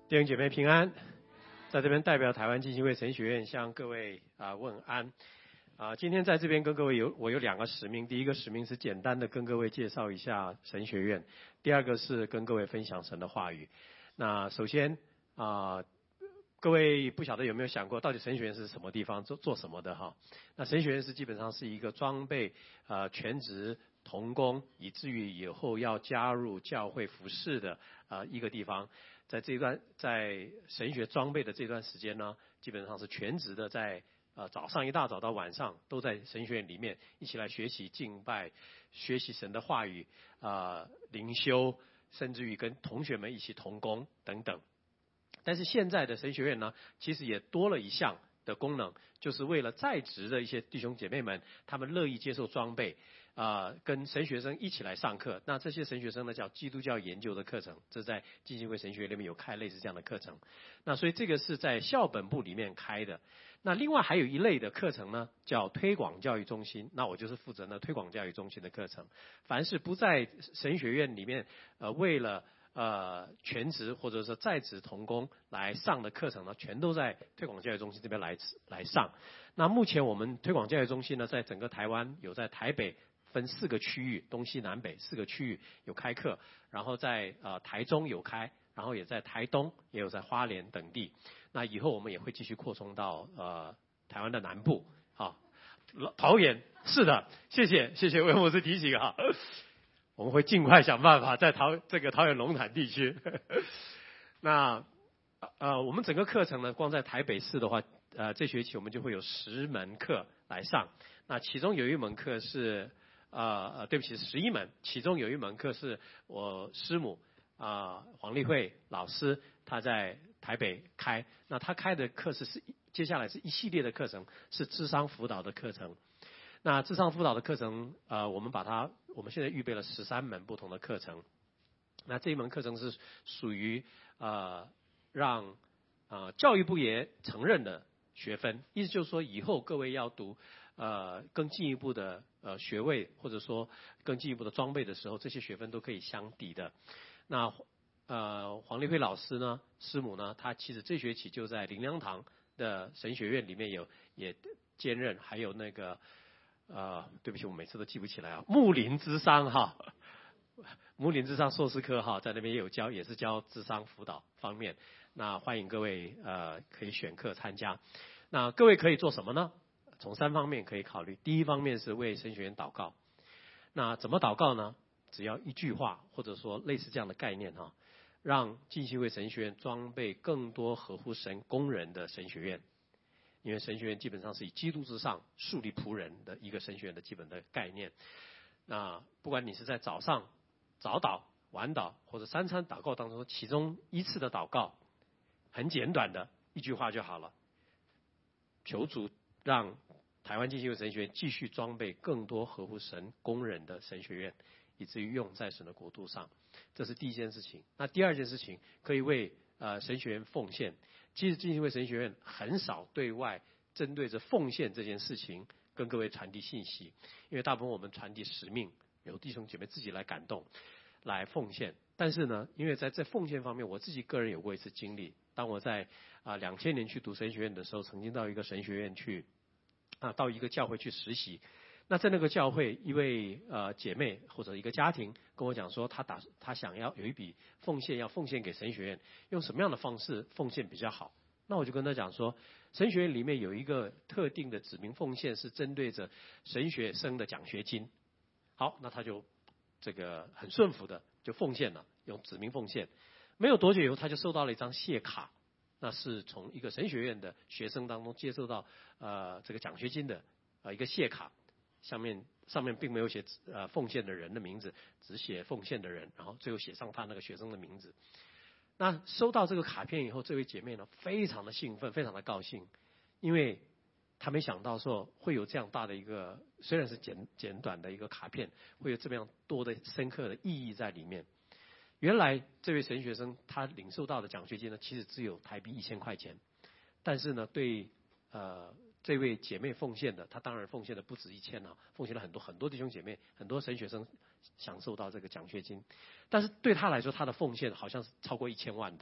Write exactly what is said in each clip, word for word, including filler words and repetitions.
弟兄姐妹平安，在这边代表台湾浸信会神学院向各位啊、呃、问安啊、呃。今天在这边跟各位有我有两个使命，第一个使命是简单的跟各位介绍一下神学院，第二个是跟各位分享神的话语。那首先啊、呃，各位不晓得有没有想过，到底神学院是什么地方做做什么的哈？那神学院是基本上是一个装备呃全职同工，以至于以后要加入教会服事的啊、呃、一个地方。在这段在神学装备的这段时间呢，基本上是全职的在，在呃早上一大早到晚上都在神学院里面一起来学习敬拜，学习神的话语啊、呃、灵修，甚至于跟同学们一起同工等等。但是现在的神学院呢，其实也多了一项的功能，就是为了在职的一些弟兄姐妹们，他们乐意接受装备。啊、呃，跟神学生一起来上课，那这些神学生呢叫基督教研究的课程，这在浸信会神学院里面有开类似这样的课程。那所以这个是在校本部里面开的。那另外还有一类的课程呢，叫推广教育中心。那我就是负责呢推广教育中心的课程。凡是不在神学院里面，呃，为了呃全职或者是在职同工来上的课程呢，全都在推广教育中心这边来来上。那目前我们推广教育中心呢，在整个台湾有在台北。分四个区域，东西南北四个区域有开课，然后在呃台中有开，然后也在台东，也有在花莲等地。那以后我们也会继续扩充到呃台湾的南部，啊，桃园是的，谢谢谢谢魏牧师提醒啊，我们会尽快想办法在桃这个桃园龙潭地区。那呃我们整个课程呢，光在台北市的话，呃这学期我们就会有十门课来上，那其中有一门课是。啊呃，对不起，十一门，其中有一门课是我师母啊、呃、黄丽慧老师她在台北开，那她开的课是是接下来是一系列的课程，是諮商辅导的课程。那諮商辅导的课程，呃，我们把它我们现在预备了十三门不同的课程。那这一门课程是属于呃让呃教育部也承认的学分，意思就是说以后各位要读。呃，更进一步的呃学位，或者说更进一步的装备的时候，这些学分都可以相抵的。那呃，黄丽慧老师呢，师母呢，她其实这学期就在灵粮堂的神学院里面有也兼任，还有那个呃，对不起，我每次都记不起来啊，牧灵諮商哈，牧灵諮商硕士科哈，在那边也有教，也是教諮商辅导方面。那欢迎各位呃可以选课参加。那各位可以做什么呢？从三方面可以考虑，第一方面是为神学院祷告。那怎么祷告呢？只要一句话，或者说类似这样的概念哈，让浸信会神学院装备更多合乎神工人的神学院。因为神学院基本上是以基督之上树立仆人的一个神学院的基本的概念。那不管你是在早上早祷、晚祷或者三餐祷告当中，其中一次的祷告，很简短的一句话就好了，求主让台湾浸信会神学院继续装备更多合乎神工人的神学院，以至于用在神的国度上。这是第一件事情。那第二件事情，可以为呃神学院奉献。其实浸信会神学院很少对外针对着奉献这件事情跟各位传递信息，因为大部分我们传递使命，有弟兄姐妹自己来感动，来奉献。但是呢，因为在这奉献方面，我自己个人有过一次经历。当我在啊两千年去读神学院的时候，曾经到一个神学院去。啊，到一个教会去实习，那在那个教会，一位呃姐妹或者一个家庭跟我讲说，他打他想要有一笔奉献要奉献给神学院，用什么样的方式奉献比较好？那我就跟他讲说，神学院里面有一个特定的指明奉献是针对着神学生的奖学金。好，那他就这个很顺服的就奉献了，用指明奉献。没有多久以后，他就收到了一张谢卡。那是从一个神学院的学生当中接受到呃这个奖学金的呃一个谢卡，上面上面并没有写呃奉献的人的名字，只写奉献的人，然后最后写上他那个学生的名字。那收到这个卡片以后，这位姐妹呢非常的兴奋，非常的高兴，因为她没想到说会有这样大的一个，虽然是简简短的一个卡片，会有这么样多的深刻的意义在里面。原来这位神学生他领受到的奖学金呢，其实只有台币一千块钱，但是呢，对呃这位姐妹奉献的，她当然奉献的不止一千啊，奉献了很多很多弟兄姐妹，很多神学生享受到这个奖学金，但是对她来说，她的奉献好像是超过一千万的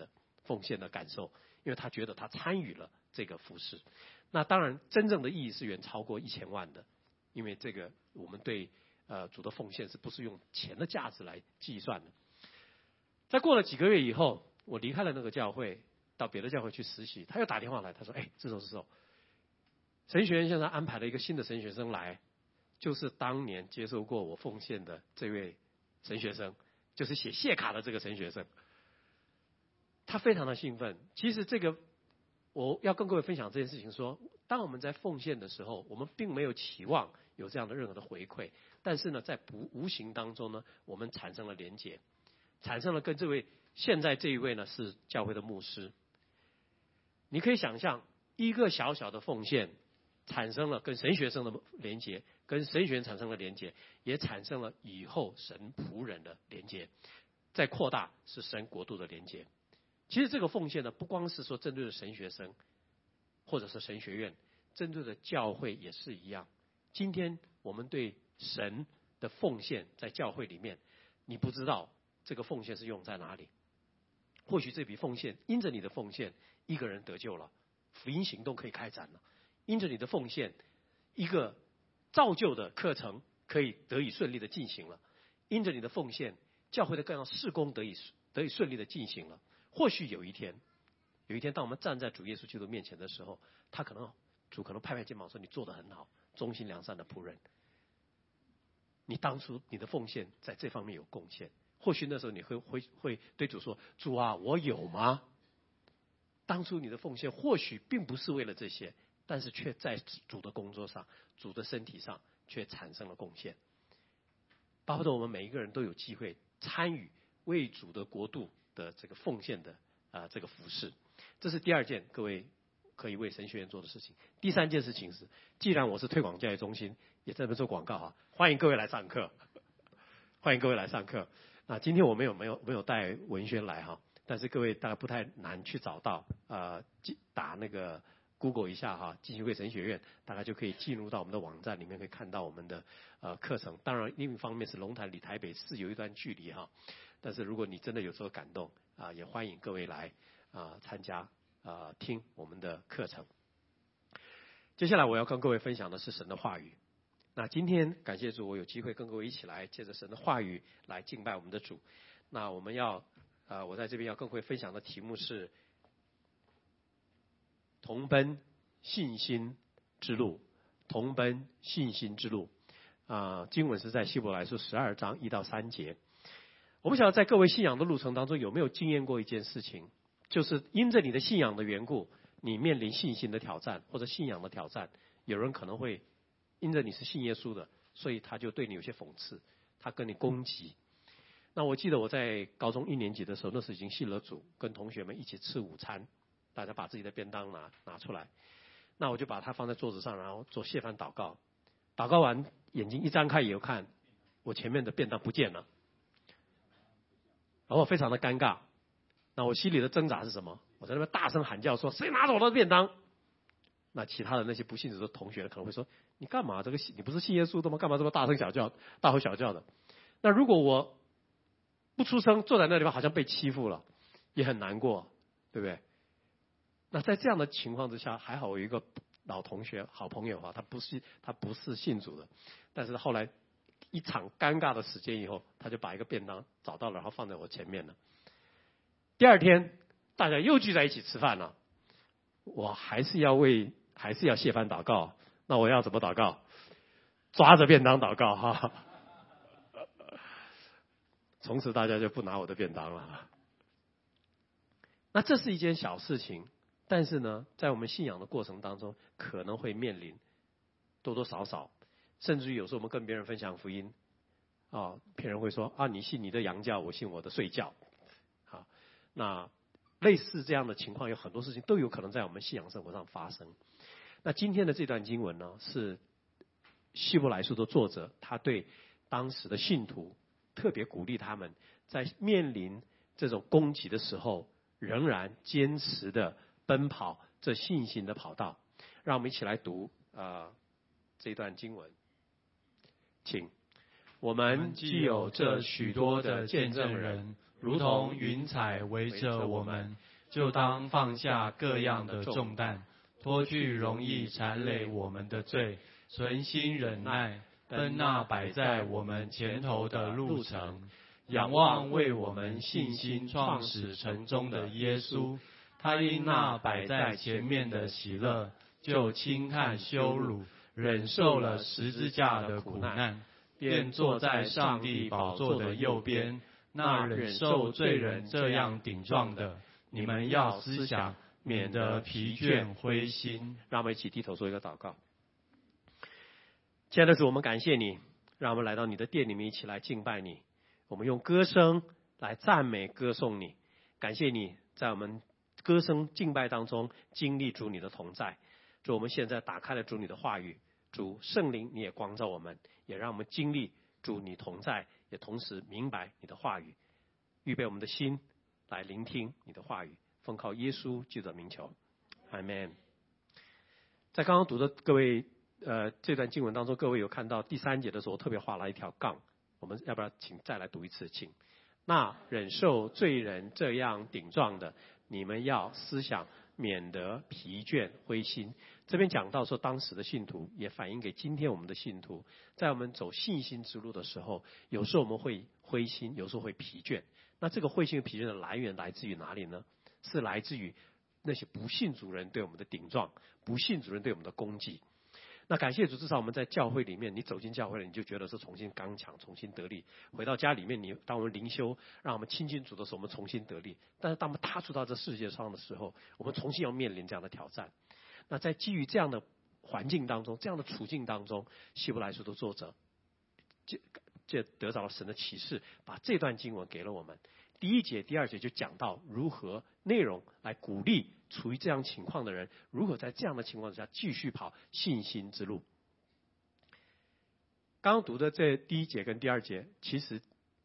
奉献的感受，因为他觉得他参与了这个服事。那当然，真正的意义是远超过一千万的，因为这个我们对呃主的奉献是不是用钱的价值来计算的？在过了几个月以后，我离开了那个教会，到别的教会去实习，他又打电话来，他说：“哎，这时候这时候，神学院现在安排了一个新的神学生来，就是当年接受过我奉献的这位神学生，就是写谢卡的这个神学生。”他非常的兴奋。其实这个我要跟各位分享这件事情说，当我们在奉献的时候，我们并没有期望有这样的任何的回馈，但是呢，在不无形当中呢，我们产生了连结，产生了跟这位现在这一位呢是教会的牧师。你可以想象，一个小小的奉献，产生了跟神学生的连结，跟神学院产生了连结，也产生了以后神仆人的连结，再扩大是神国度的连结。其实这个奉献呢，不光是说针对的神学生，或者是神学院，针对的教会也是一样。今天我们对神的奉献在教会里面，你不知道这个奉献是用在哪里。或许这笔奉献，因着你的奉献，一个人得救了，福音行动可以开展了；因着你的奉献，一个造就的课程可以得以顺利的进行了；因着你的奉献，教会的各样事工得以得以顺利的进行了。或许有一天，有一天，当我们站在主耶稣基督面前的时候，他可能主可能拍拍肩膀说：“你做得很好，忠心良善的仆人。你当初你的奉献在这方面有贡献。”或许那时候你会会会对主说：“主啊，我有吗？”当初你的奉献或许并不是为了这些，但是却在主的工作上、主的身体上却产生了贡献。巴不得我们每一个人都有机会参与为主的国度的这个奉献的啊、呃、这个服事。这是第二件各位可以为神学院做的事情。第三件事情是，既然我是推广教育中心，也在这边做广告啊，欢迎各位来上课，欢迎各位来上课。那今天我没有没有没有带文宣来哈，但是各位大概不太难去找到，呃，打那个 Google 一下哈，浸信会神学院，大概就可以进入到我们的网站里面，可以看到我们的呃课程。当然，另一方面是龙潭离台北市有一段距离哈，但是如果你真的有所感动啊、呃，也欢迎各位来啊、呃、参加啊、呃、听我们的课程。接下来我要跟各位分享的是神的话语。那今天感谢主，我有机会跟各位一起来借着神的话语来敬拜我们的主。那我们要呃，我在这边要跟各位分享的题目是同奔信心之路，同奔信心之路。啊、呃，经文是在希伯来书十二章一到三节。我不晓得在各位信仰的路程当中有没有经验过一件事情，就是因着你的信仰的缘故，你面临信心的挑战或者信仰的挑战，有人可能会因着你是信耶稣的，所以他就对你有些讽刺，他跟你攻击。那我记得我在高中一年级的时候，那时已经信了主，跟同学们一起吃午餐，大家把自己的便当拿拿出来，那我就把它放在桌子上，然后做谢饭祷告。祷告完，眼睛一张开以后看，我前面的便当不见了，然后我非常的尴尬。那我心里的挣扎是什么？我在那边大声喊叫说：“谁拿走我的便当？”那其他的那些不信主的同学可能会说：“你干嘛？这个你不是信耶稣的吗？干嘛这么大声小叫、大吼小叫的？”那如果我不出声，坐在那地方好像被欺负了，也很难过，对不对？那在这样的情况之下，还好我有一个老同学、好朋友啊，他不是他不是信主的，但是后来一场尴尬的时间以后，他就把一个便当找到了，然后放在我前面了。第二天大家又聚在一起吃饭了，我还是要为还是要谢饭祷告。那我要怎么祷告？抓着便当祷告哈。从此大家就不拿我的便当了。那这是一件小事情，但是呢，在我们信仰的过程当中，可能会面临多多少少，甚至于有时候我们跟别人分享福音，啊，别人会说啊，你信你的洋教，我信我的睡觉，啊，那类似这样的情况，有很多事情都有可能在我们信仰生活上发生。那今天的这段经文呢，是希伯来书的作者，他对当时的信徒特别鼓励他们，在面临这种攻击的时候，仍然坚持的奔跑这信心的跑道。让我们一起来读啊、呃、这段经文，请。我们既有这许多的见证人，如同云彩围着我们， 就当放下各样的重担，脱去容易缠累我们的罪，存心忍耐，奔那摆在我们前头的路程，仰望为我们信心创始成终的耶稣。他因那摆在前面的喜乐，就轻看羞辱，忍受了十字架的苦难，便坐在上帝宝座的右边。那忍受罪人这样顶撞的，你们要思想，免得疲倦灰心。 让我们一起低头做一个祷告。亲爱的主，我们感谢你，让我们来到你的殿里面一起来敬拜你。我们用歌声来赞美歌颂你，感谢你在我们歌声敬拜当中经历主你的同在。主，我们现在打开了主你的话语，主圣灵你也光照我们，也让我们经历主你同在，也同时明白你的话语，预备我们的心来聆听你的话语，奉靠耶稣基督的名求，阿们。在刚刚读的各位呃这段经文当中，各位有看到第三节的时候，我特别画了一条杠，我们要不要请再来读一次？请。那忍受罪人这样顶撞的，你们要思想，免得疲倦灰心。这边讲到说，当时的信徒也反映给今天我们的信徒，在我们走信心之路的时候，有时候我们会灰心，有时候会疲倦。那这个灰心和疲倦的来源来自于哪里呢？是来自于那些不信主人对我们的顶撞，不信主人对我们的攻击。那感谢主，至少我们在教会里面，你走进教会了，你就觉得是重新刚强，重新得力。回到家里面，你当我们灵修，让我们亲近主的时候，我们重新得力。但是当我们踏出到这世界上的时候，我们重新要面临这样的挑战。那在基于这样的环境当中，这样的处境当中，希伯来书的作者就就得到了神的启示，把这段经文给了我们。第一节、第二节就讲到如何内容来鼓励处于这样情况的人，如何在这样的情况下继续跑信心之路。刚刚读的这第一节跟第二节，其实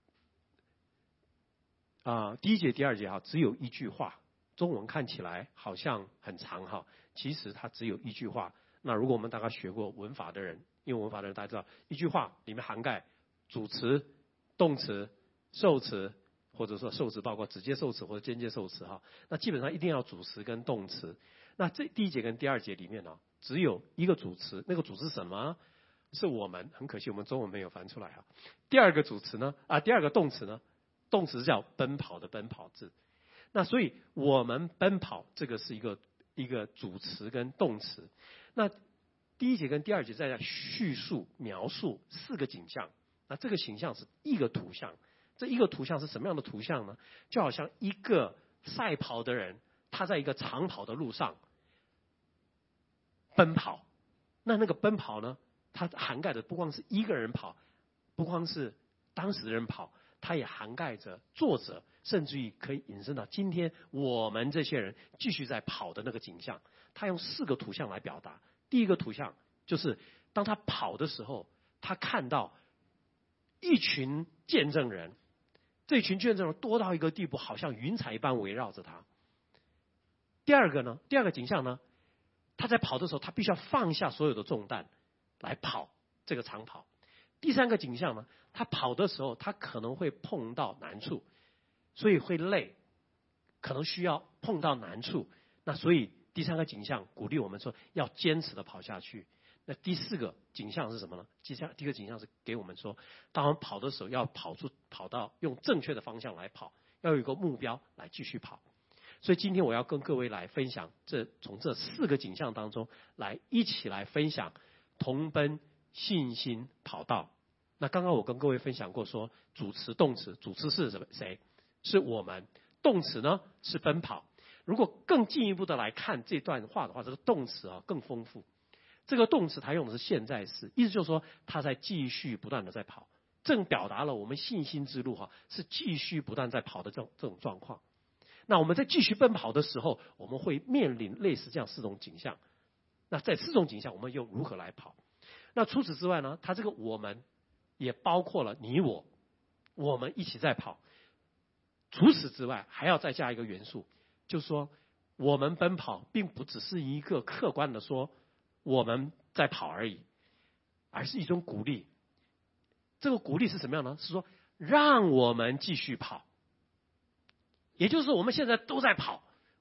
啊、呃，第一节、第二节哈，只有一句话，中文看起来好像很长哈，其实它只有一句话。那如果我们大概学过文法的人，因为文法的人大家知道，一句话里面涵盖主词、动词、受词，或者说受词包括直接受词或者间接受词哈。那基本上一定要主词跟动词。那这第一节跟第二节里面呢，只有一个主词，那个主词是什么？是我们。很可惜我们中文没有翻出来哈。第二个主词呢，啊，第二个动词呢，动词叫奔跑的奔跑字。那所以我们奔跑这个是一个一个主词跟动词。那第一节跟第二节在叙述描述四个景象。那这个形象是一个图像。这一个图像是什么样的图像呢？就好像一个赛跑的人，他在一个长跑的路上奔跑。那那个奔跑呢，它涵盖的不光是一个人跑，不光是当时的人跑，它也涵盖着作者，甚至于可以引申到今天我们这些人继续在跑的那个景象。他用四个图像来表达。第一个图像就是当他跑的时候，他看到一群见证人，这群见证人多到一个地步，好像云彩一般围绕着他。第二个呢，第二个景象呢，他在跑的时候，他必须要放下所有的重担来跑这个长跑。第三个景象呢，他跑的时候，他可能会碰到难处，所以会累，可能需要碰到难处。那所以第三个景象鼓励我们说要坚持的跑下去。那第四个景象是什么呢？第三第一个景象是给我们说，当我们跑的时候要跑出跑到用正确的方向来跑，要有一个目标来继续跑。所以今天我要跟各位来分享这从这四个景象当中来一起来分享同奔信心跑道。那刚刚我跟各位分享过说，主词动词，主词是什么？谁？是我们。动词呢是奔跑。如果更进一步的来看这段话的话，这个动词啊更丰富。这个动词它用的是现在式，意思就是说它在继续不断的在跑，正表达了我们信心之路哈是继续不断在跑的这种这种状况。那我们在继续奔跑的时候，我们会面临类似这样四种景象。那在四种景象，我们又如何来跑？那除此之外呢，它这个我们也包括了你我，我们一起在跑。除此之外，还要再加一个元素，就是说我们奔跑并不只是一个客观的说我们在跑而已，而是一种鼓励。这个鼓励是什么样呢？是说让我们继续跑。也就是说我们现在都在跑，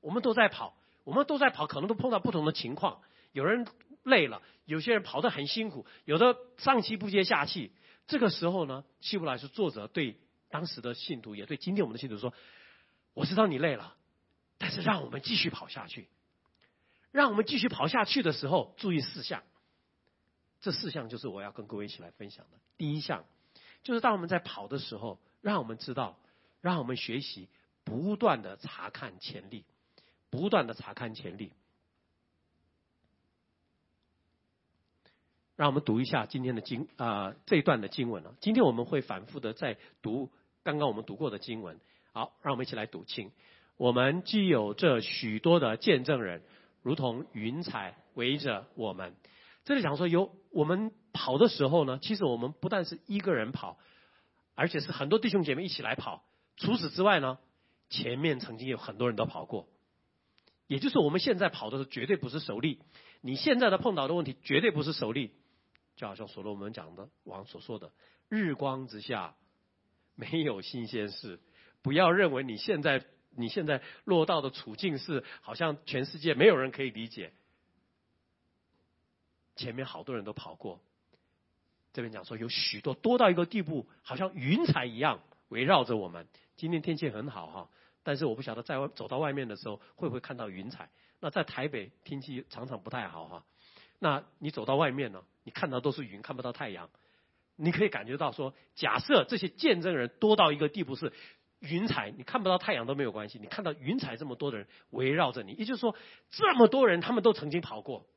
我们都在跑，我们都在跑，可能都碰到不同的情况。有人累了，有些人跑得很辛苦，有的上气不接下气。这个时候呢，希伯来书作者对当时的信徒，也对今天我们的信徒说：我知道你累了，但是让我们继续跑下去。让我们继续跑下去的时候，注意四项。这四项就是我要跟各位一起来分享的。第一项就是当我们在跑的时候，让我们知道，让我们学习不断的查看潜力，不断的查看潜力。让我们读一下今天的经啊、呃、这一段的经文了。今天我们会反复的在读刚刚我们读过的经文。好，让我们一起来读经。我们既有这许多的见证人，如同云彩围着我们。这里讲说，有我们跑的时候呢，其实我们不但是一个人跑，而且是很多弟兄姐妹一起来跑。除此之外呢，前面曾经有很多人都跑过。也就是我们现在跑的时候，绝对不是手力。你现在的碰到的问题，绝对不是手力。就好像所罗门讲的王所说的，日光之下没有新鲜事。不要认为你现在你现在落到的处境是好像全世界没有人可以理解。前面好多人都跑过，这边讲说有许多，多到一个地步，好像云彩一样围绕着我们。今天天气很好哈，但是我不晓得在外走到外面的时候会不会看到云彩。那在台北天气常常不太好哈，那你走到外面呢，你看到都是云，看不到太阳。你可以感觉到说，假设这些见证人多到一个地步是云彩，你看不到太阳都没有关系，你看到云彩这么多的人围绕着你，也就是说这么多人他们都曾经跑过，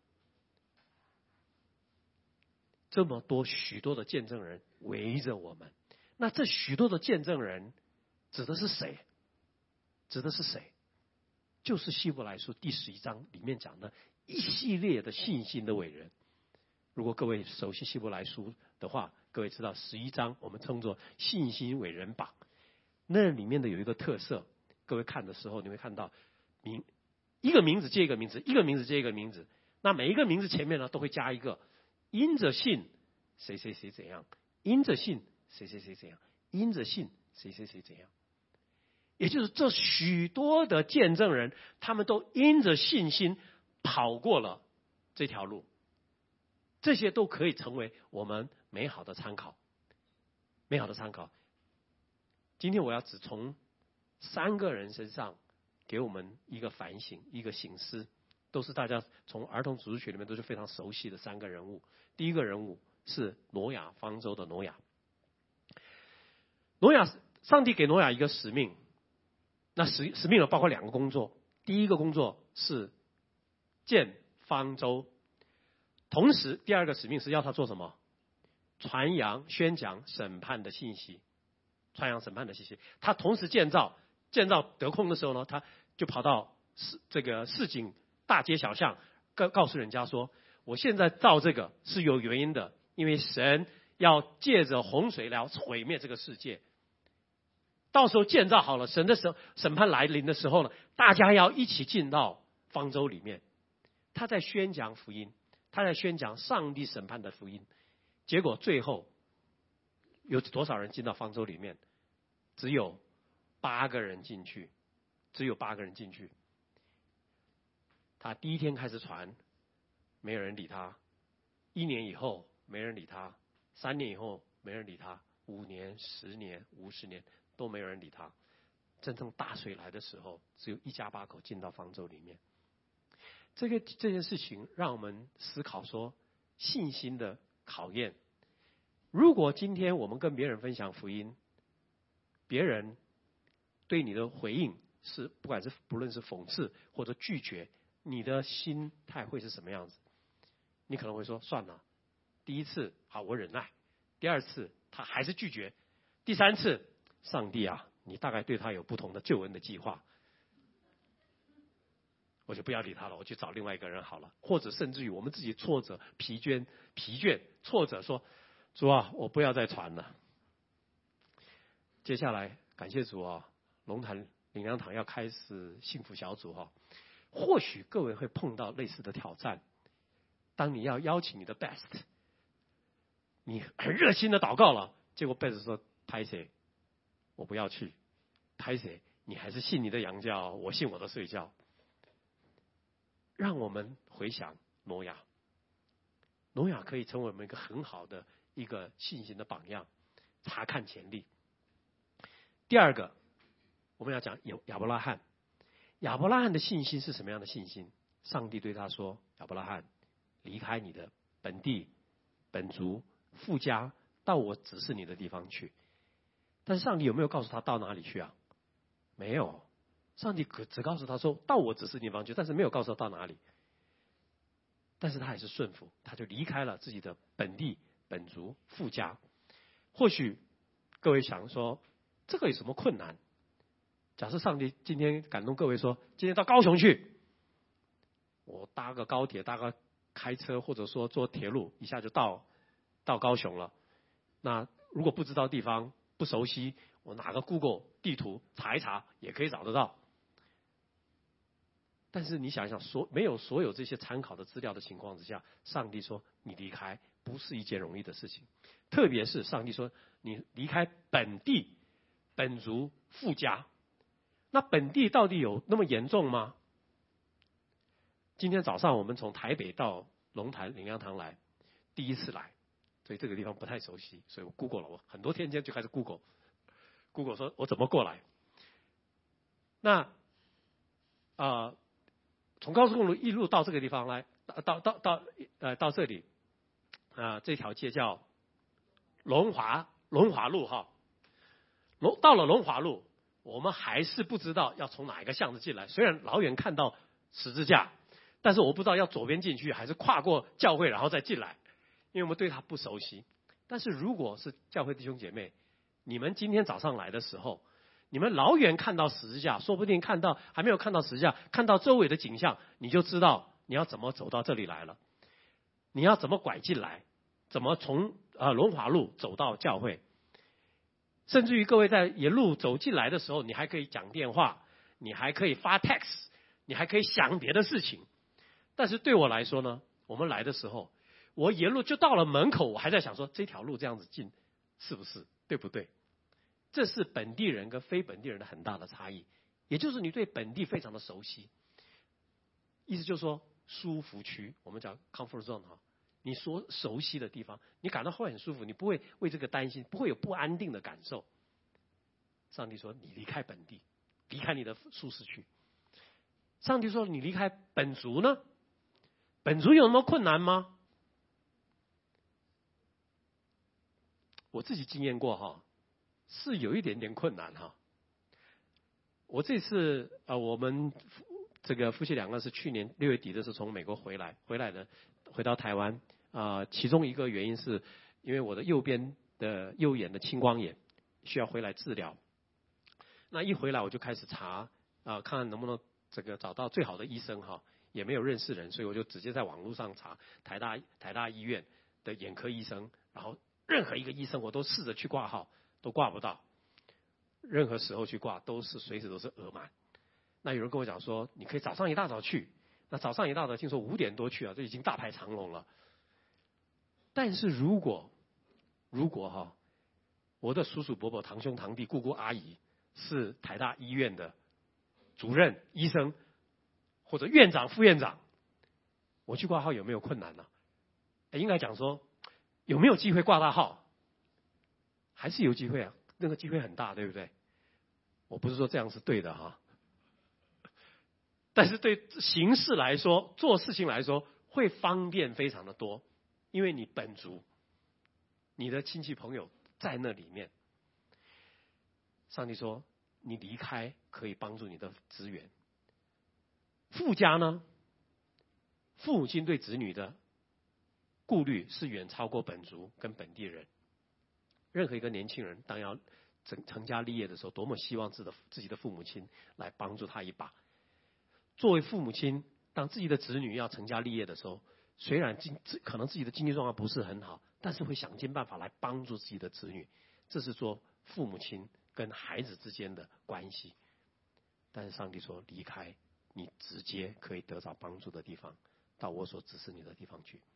这么多许多的见证人围着我们。那这许多的见证人指的是谁？指的是谁？就是希伯来书第十一章里面讲的一系列的信心的伟人。如果各位熟悉希伯来书的话，各位知道十一章我们称作信心伟人榜。那里面的有一个特色，各位看的时候你会看到名一个名字接一个名字，一个名字接一个名字。那每一个名字前面呢都会加一个因着信谁谁谁怎样，因着信谁谁谁怎样，因着信谁谁谁怎样。也就是这许多的见证人，他们都因着信心跑过了这条路。这些都可以成为我们美好的参考，美好的参考。今天我要只从三个人身上给我们一个反省，一个省思，都是大家从儿童组织学里面都是非常熟悉的三个人物。第一个人物是挪亚方舟的挪亚。挪亚，上帝给挪亚一个使命，那使使命呢包括两个工作。第一个工作是建方舟。同时，第二个使命是要他做什么？传扬、宣讲审判的信息，传扬审判的信息。他同时建造，建造得空的时候呢，他就跑到市这个市井大街小巷，告告诉人家说：“我现在造这个是有原因的，因为神要借着洪水来毁灭这个世界。到时候建造好了，神的审审判来临的时候呢，大家要一起进到方舟里面。”他在宣讲福音。他在宣讲上帝审判的福音，结果最后有多少人进到方舟里面？只有八个人进去，只有八个人进去。他第一天开始传，没有人理他；一年以后没人理他；三年以后没人理他；五年、十年、五十年都没有人理他。真正大水来的时候，只有一家八口进到方舟里面。这个这件事情让我们思考说，信心的考验。如果今天我们跟别人分享福音，别人对你的回应是不管是不论是讽刺或者拒绝，你的心态会是什么样子？你可能会说算了，第一次好我忍耐，第二次他还是拒绝，第三次上帝啊，你大概对他有不同的救恩的计划。我就不要理他了，我去找另外一个人好了。或者甚至于我们自己挫折、疲倦、疲倦、挫折，说主啊，我不要再传了。接下来感谢主啊，龙潭灵粮堂要开始幸福小组哈。或许各位会碰到类似的挑战，当你要邀请你的 best， 你很热心的祷告了，结果 best 说拍谁，我不要去，拍谁，你还是信你的洋教，我信我的睡觉。 让我们回想挪亚，挪亚可以成为我们一个很好的一个信心的榜样，查看潜力。第二个，我们要讲有亚伯拉罕，亚伯拉罕的信心是什么样的信心？上帝对他说：“亚伯拉罕，离开你的本地、本族、父家，到我指示你的地方去。”但是上帝有没有告诉他到哪里去啊？没有，上帝可只告诉他说到我指示地方去，但是没有告诉他到哪里。但是他也是顺服，他就离开了自己的本地、本族、父家。或许各位想说，这个有什么困难？假设上帝今天感动各位说，今天到高雄去，我搭个高铁，搭个开车，或者说坐铁路，一下就到到高雄了。那如果不知道地方，不熟悉，我拿个 Google 地图查一查，也可以找得到。但是你想一想，所没有所有这些参考的资料的情况之下，上帝说你离开不是一件容易的事情，特别是上帝说你离开本地、本族、父家。那本地到底有那么严重吗？今天早上我们从台北到龙潭灵粮堂来，第一次来，所以这个地方不太熟悉，所以我 Google 了，我很多天间就开始 Google，Google Google 说我怎么过来。那啊、呃，从高速公路一路到这个地方来，到到到呃到这里啊、呃，这条街叫龙华龙华路哈，龙到了龙华路。我们还是不知道要从哪一个巷子进来，虽然老远看到十字架，但是我不知道要左边进去还是跨过教会然后再进来，因为我们对它不熟悉。但是如果是教会弟兄姐妹，你们今天早上来的时候，你们老远看到十字架，说不定看到还没有看到十字架，看到周围的景象，你就知道你要怎么走到这里来了，你要怎么拐进来，怎么从呃龙华路走到教会。甚至于各位在沿路走进来的时候，你还可以讲电话，你还可以发 text， 你还可以想别的事情。但是对我来说呢，我们来的时候，我沿路就到了门口，我还在想说这条路这样子进是不是对不对？这是本地人跟非本地人的很大的差异，也就是你对本地非常的熟悉，意思就是说舒服区，我们讲 comfort zone 哈。你所熟悉的地方，你感到会很舒服，你不会为这个担心，不会有不安定的感受。上帝说你离开本地，离开你的舒适区。上帝说你离开本族呢？本族有那么困难吗？我自己经验过哈，是有一点点困难哈。我这次啊、呃，我们这个夫妻两个是去年六月底的时候从美国回来，回来的回到台湾啊、呃，其中一个原因是因为我的右边的右眼的青光眼需要回来治疗。那一回来我就开始查啊、呃，看能不能这个找到最好的医生哈，也没有认识人，所以我就直接在网络上查台大台大医院的眼科医生，然后任何一个医生我都试着去挂号，都挂不到。任何时候去挂都是随时都是额满。那有人跟我讲说，你可以早上一大早去。那早上一大早听说五点多去啊，就已经大排长龙了。但是如果如果哈，我的叔叔伯伯、堂兄堂弟、姑姑阿姨是台大医院的主任医生或者院长、副院长，我去挂号有没有困难呢、啊？应该讲说有没有机会挂大号？还是有机会啊，那个机会很大，对不对？我不是说这样是对的哈，但是对形式来说，做事情来说会方便非常的多，因为你本族、你的亲戚朋友在那里面。上帝说，你离开可以帮助你的资源。父家呢，父母亲对子女的顾虑是远超过本族跟本地人。任何一个年轻人当要成成家立业的时候，多么希望自己的自己的父母亲来帮助他一把。作为父母亲，当自己的子女要成家立业的时候，虽然经可能自己的经济状况不是很好，但是会想尽办法来帮助自己的子女。这是做父母亲跟孩子之间的关系。但是上帝说，离开你直接可以得到帮助的地方，到我所指示你的地方去。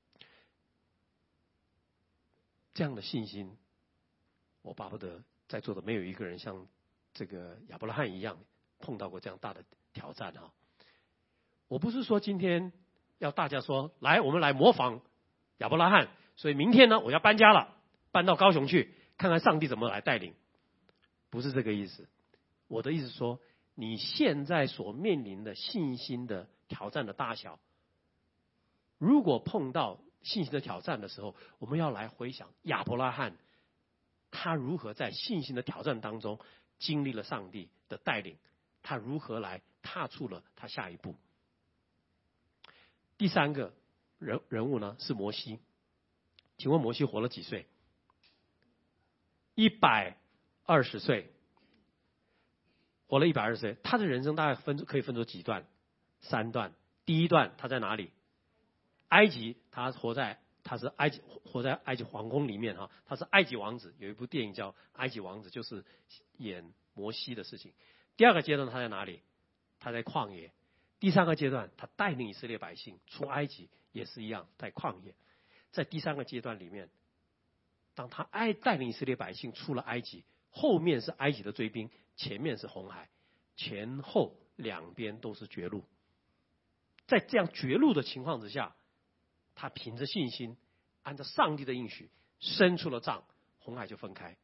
这样的信心，我巴不得在座的没有一个人像这个亚伯拉罕一样碰到过这样大的挑战啊！ 我不是说今天要大家说来，我们来模仿亚伯拉罕，所以明天呢我要搬家了，搬到高雄去，看看上帝怎么来带领。不是这个意思。我的意思是说，你现在所面临的信心的挑战的大小，如果碰到信心的挑战的时候，我们要来回想亚伯拉罕，他如何在信心的挑战当中经历了上帝的带领，他如何来踏出了他下一步。第三个人人物呢是摩西，请问摩西活了几岁？一百二十岁，活了一百二十岁。他的人生大概分可以分作几段？三段。第一段他在哪里？埃及，他活在他是埃及活在埃及皇宫里面哈，他是埃及王子。有一部电影叫《埃及王子》，就是演摩西的事情。第二个阶段他在哪里？他在旷野。第三个阶段他带领以色列百姓出埃及，也是一样在旷野。在第三个阶段里面，当他爱带领以色列百姓出了埃及，后面是埃及的追兵，前面是红海，前后两边都是绝路。在这样绝路的情况之下，他凭着信心，按照上帝的应许伸出了杖，红海就分开。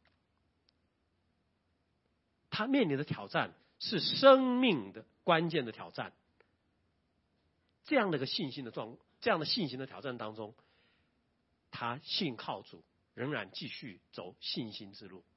他面临的挑战是生命的关键的挑战。这样的一个信心的状，这样的信心的挑战当中，他信靠主，仍然继续走信心之路。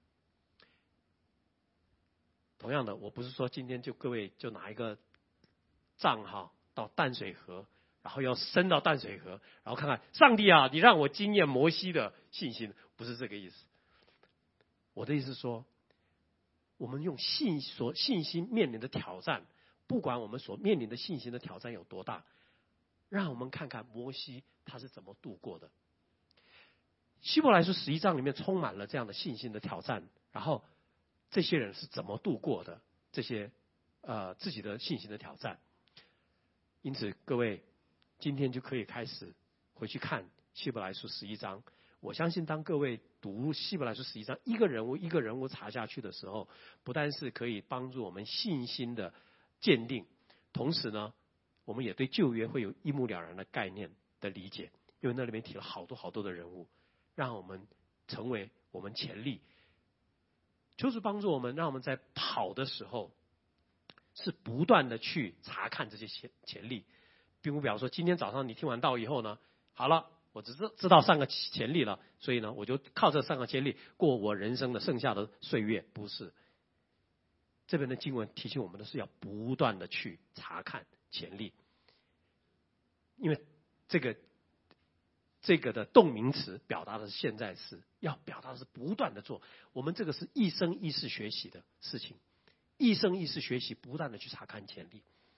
同样的，我不是说今天就各位就拿一个杖哈到淡水河，然后要伸到淡水河，然后看看上帝啊，你让我经验摩西的信心，不是这个意思。我的意思是说，我们用信所信心面临的挑战，不管我们所面临的信心的挑战有多大，让我们看看摩西他是怎么度过的。希伯来书十一章里面充满了这样的信心的挑战，然后这些人是怎么度过的这些呃自己的信心的挑战。因此各位今天就可以开始回去看希伯来书十一章。我相信当各位读希伯来书十一章，一个人物一个人物查下去的时候，不但是可以帮助我们信心的鉴定，同时呢我们也对旧约会有一目了然的概念的理解，因为那里面提了好多好多的人物，让我们成为我们潜力。就是帮助我们，让我们在跑的时候是不断的去查看这些潜潜力，并不表示说今天早上你听完道以后呢，好了，我只知知道三个潜力了，所以呢我就靠这三个潜力过我人生的剩下的岁月。不是，这边的经文提醒我们的是要不断的去查看潜力，因为这个这个的动名词表达的是现在式，要表达的是不断的做。我们这个是一生一世学习的事情，一生一世学习，不断的去查看潜力。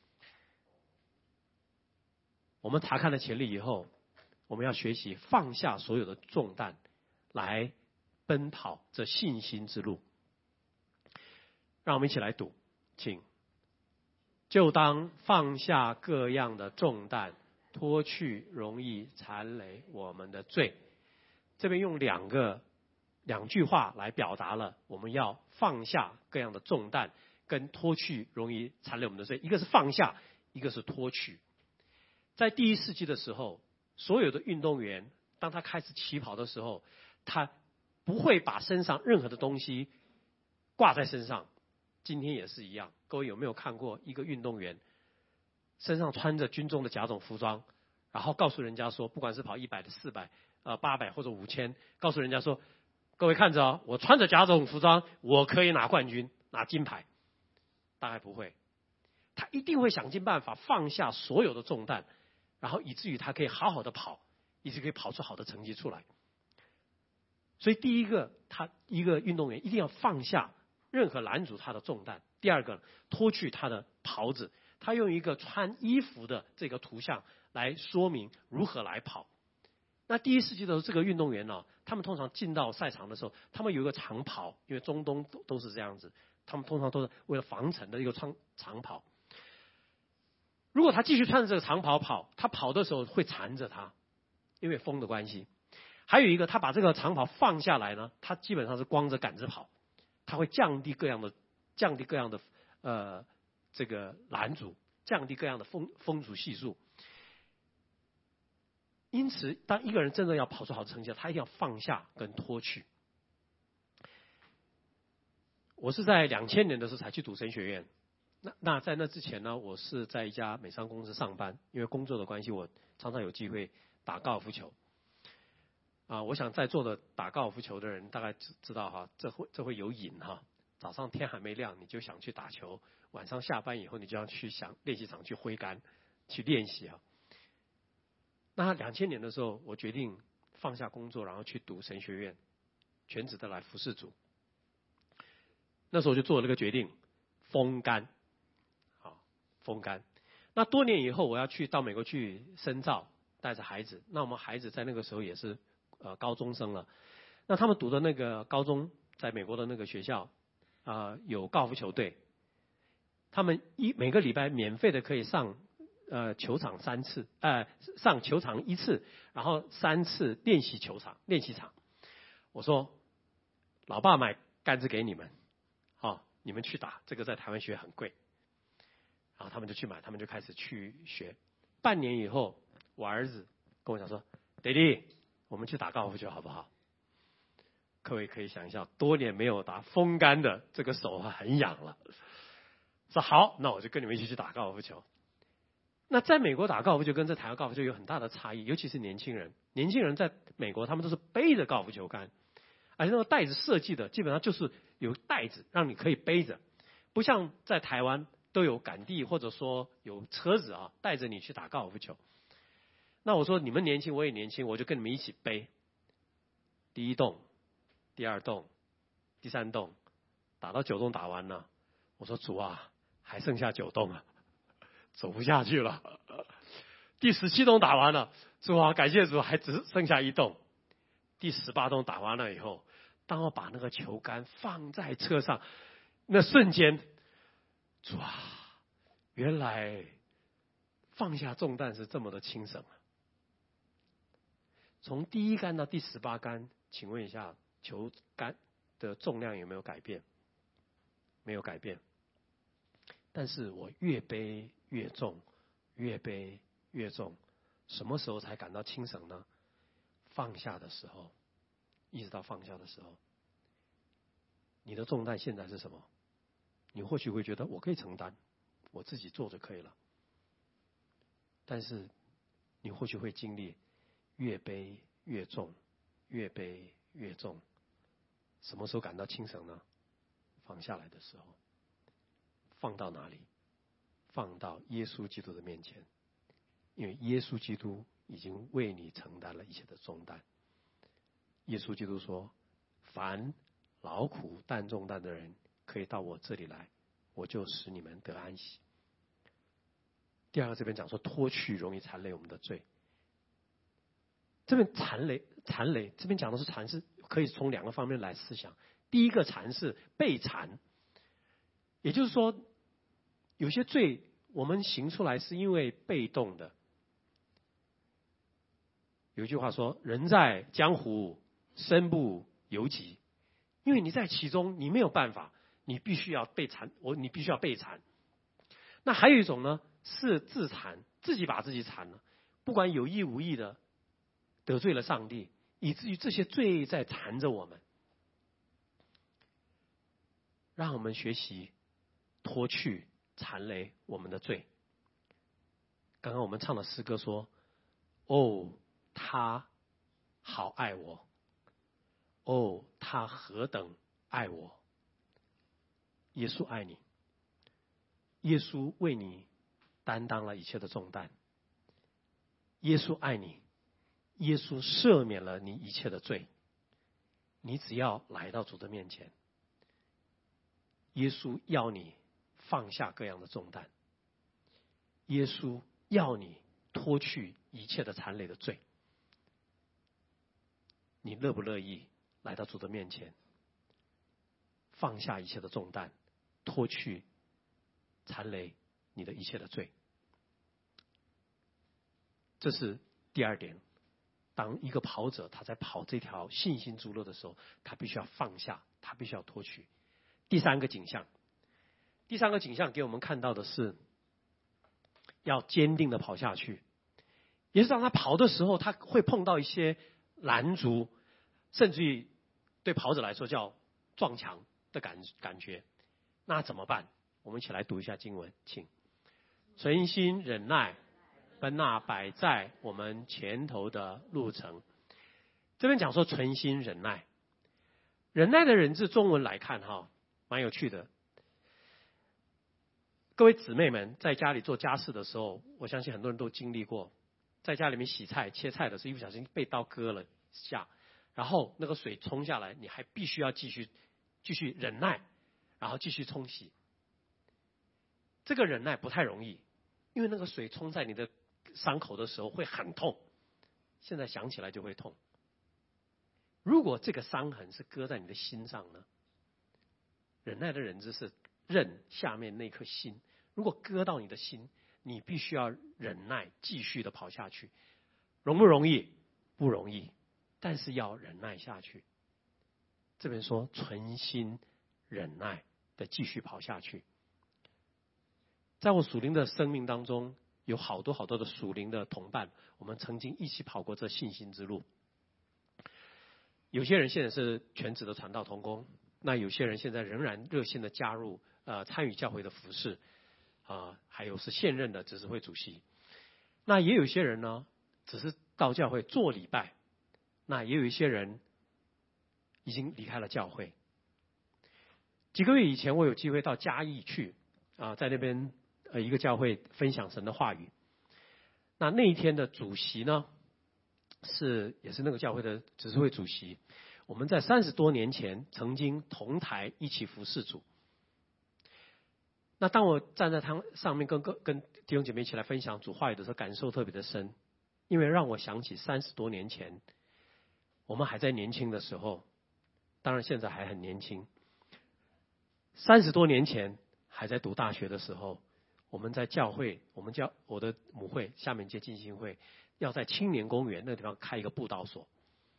我们查看了潜力以后，我们要学习放下所有的重担，来奔跑这信心之路。让我们一起来读，请。就当放下各样的重担，脱去容易缠累我们的罪。这边用两个两句话来表达了我们要放下各样的重担跟脱去容易缠累我们的罪，一个是放下，一个是脱去。在第一世纪的时候，所有的运动员当他开始起跑的时候，他不会把身上任何的东西挂在身上。今天也是一样，各位有没有看过一个运动员身上穿着军中的甲种服装，然后告诉人家说，不管是跑一百的、四百、呃八百或者五千，告诉人家说，各位看着哦，我穿着甲种服装，我可以拿冠军、拿金牌。大概不会，他一定会想尽办法放下所有的重担，然后以至于他可以好好的跑，以至于可以跑出好的成绩出来。所以第一个，他一个运动员一定要放下任何拦阻他的重担。第二个，脱去他的袍子，他用一个穿衣服的这个图像来说明如何来跑。那第一世纪的这个运动员呢，他们通常进到赛场的时候，他们有一个长袍，因为中东都都是这样子，他们通常都是为了防尘的一个穿长袍。如果他继续穿着这个长袍跑，他跑的时候会缠着他，因为风的关系。还有一个，他把这个长袍放下来呢，他基本上是光着杆子跑，他会降低各样的降低各样的呃这个拦阻， 降低各样的风风俗系数。因此，当一个人真正要跑出好的成绩，他一定要放下跟脱去。我是在两千年的时候才去读神学院，那那在那之前呢，我是在一家美商公司上班，因为工作的关系，我常常有机会打高尔夫球。啊，我想在座的打高尔夫球的人大概知知道哈，这会这会有瘾哈。早上天还没亮你就想去打球，晚上下班以后你就要去想练习场去挥杆去练习啊。那两千年的时候，我决定放下工作，然后去读神学院，全职的来服侍主。那时候就做了这个决定，封杆，好，封杆。那多年以后，我要去到美国去深造，带着孩子。那我们孩子在那个时候也是呃高中生了。那他们读的那个高中，在美国的那个学校啊、呃，有高尔夫球队。他们一每个礼拜免费的可以上呃球场三次，呃上球场一次，然后三次练习球场练习场。我说，老爸买杆子给你们，好、哦，你们去打，这个在台湾学很贵。然后他们就去买，他们就开始去学。半年以后，我儿子跟我讲说：“爹地，我们去打高尔夫球好不好？”各位可以想一下，多年没有打风杆的这个手很痒了。说好，那我就跟你们一起去打高尔夫球。那在美国打高尔夫球跟在台湾高尔夫球有很大的差异，尤其是年轻人。年轻人在美国他们都是背着高尔夫球杆，而且那个袋子设计的基本上就是有袋子让你可以背着，不像在台湾都有杆地或者说有车子啊带着你去打高尔夫球。那我说你们年轻我也年轻，我就跟你们一起背。第一洞，第二洞，第三洞，打到九洞打完了。我说主啊，还剩下九洞啊，走不下去了。第十七洞打完了，主啊，感谢主，还只剩下一洞。第十八洞打完了以后，当我把那个球杆放在车上，那瞬间，主啊，原来放下重担是这么的轻省啊！从第一杆到第十八杆，请问一下，球杆的重量有没有改变？没有改变。但是我越背越重，越背越重，什么时候才感到轻省呢？放下的时候，一直到放下的时候。你的重担现在是什么？你或许会觉得我可以承担，我自己做就可以了。但是你或许会经历越背越重，越背越重。什么时候感到轻省呢？放下来的时候。放到哪里？放到耶稣基督的面前，因为耶稣基督已经为你承担了一切的重担。耶稣基督说：“凡劳苦担重担的人，可以到我这里来，我就使你们得安息。”第二个这边讲说，脱去容易缠累我们的罪。这边缠累，缠累这边讲的是缠，是可以从两个方面来思想。第一个缠是被缠。也就是说，有些罪我们行出来是因为被动的。有一句话说：“人在江湖，身不由己。”因为你在其中，你没有办法，你必须要被缠，我你必须要被缠。那还有一种呢，是自缠，自己把自己缠了，不管有意无意的得罪了上帝，以至于这些罪在缠着我们。让我们学习脱去缠累我们的罪。刚刚我们唱的诗歌说：“哦，他好爱我，哦，他何等爱我。”耶稣爱你，耶稣为你担当了一切的重担。耶稣爱你，耶稣赦免了你一切的罪。你只要来到主的面前，耶稣要你放下各样的重担，耶稣要你脱去一切的缠累的罪。你乐不乐意来到主的面前，放下一切的重担，脱去缠累你的一切的罪？这是第二点。当一个跑者他在跑这条信心之路的时候，他必须要放下，他必须要脱去。第三个景象，第三个景象给我们看到的是， 要坚定的跑下去。也是当他跑的时候，他会碰到一些拦阻，甚至于对跑者来说叫撞墙的感感觉。那怎么办？我们一起来读一下经文，请。存心忍耐，奔那摆在我们前头的路程。这边讲说存心忍耐，忍耐的人字中文来看哈，蛮有趣的。各位姊妹们在家里做家事的时候，我相信很多人都经历过，在家里面洗菜切菜的时候，一不小心被刀割了下，然后那个水冲下来，你还必须要继续继续忍耐，然后继续冲洗。这个忍耐不太容易，因为那个水冲在你的伤口的时候会很痛，现在想起来就会痛。如果这个伤痕是割在你的心上呢？忍耐的人字是刃下面那颗心，如果割到你的心，你必须要忍耐，继续的跑下去。容不容易？不容易，但是要忍耐下去。这边说存心忍耐的继续跑下去。在我属灵的生命当中，有好多好多的属灵的同伴，我们曾经一起跑过这信心之路。有些人现在是全职的传道同工，那有些人现在仍然热心的加入呃参与教会的服事啊、呃，还有是现任的执事会主席。那也有一些人呢，只是到教会做礼拜，那也有一些人已经离开了教会。几个月以前，我有机会到嘉义去啊、呃，在那边呃一个教会分享神的话语。那那一天的主席呢，是也是那个教会的执事会主席。我们在三十多年前曾经同台一起服侍主。那当我站在他上面跟跟跟弟兄姐妹一起来分享主话语的时候，感受特别的深，因为让我想起三十多年前我们还在年轻的时候，当然现在还很年轻。三十多年前还在读大学的时候，我们在教会，我们教我的母会下面街浸信会，要在青年公园那个地方开一个布道所。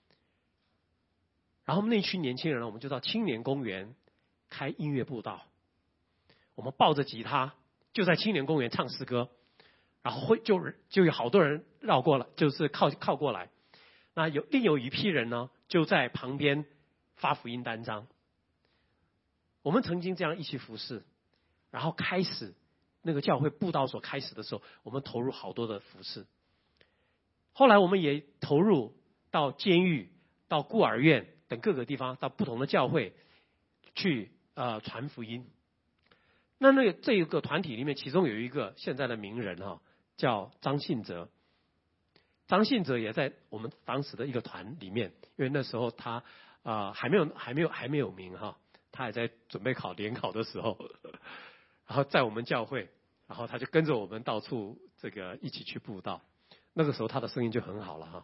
然后那群年轻人，我们就到青年公园开音乐布道。我们抱着吉他，就在青年公园唱诗歌，然后会就就有好多人绕过来，就是靠靠过来。那有另有一批人呢，就在旁边发福音单张。我们曾经这样一起服侍，然后开始那个教会布道所开始的时候，我们投入好多的服侍。后来我们也投入到监狱、到孤儿院等各个地方，到不同的教会去呃传福音。那那个这一个团体里面，其中有一个现在的名人哈、哦，叫张信哲。张信哲也在我们当时的一个团里面，因为那时候他啊、呃、还没有还没有还没有名哈、哦，他还在准备考联考的时候，然后在我们教会，然后他就跟着我们到处这个一起去布道。那个时候他的声音就很好了哈。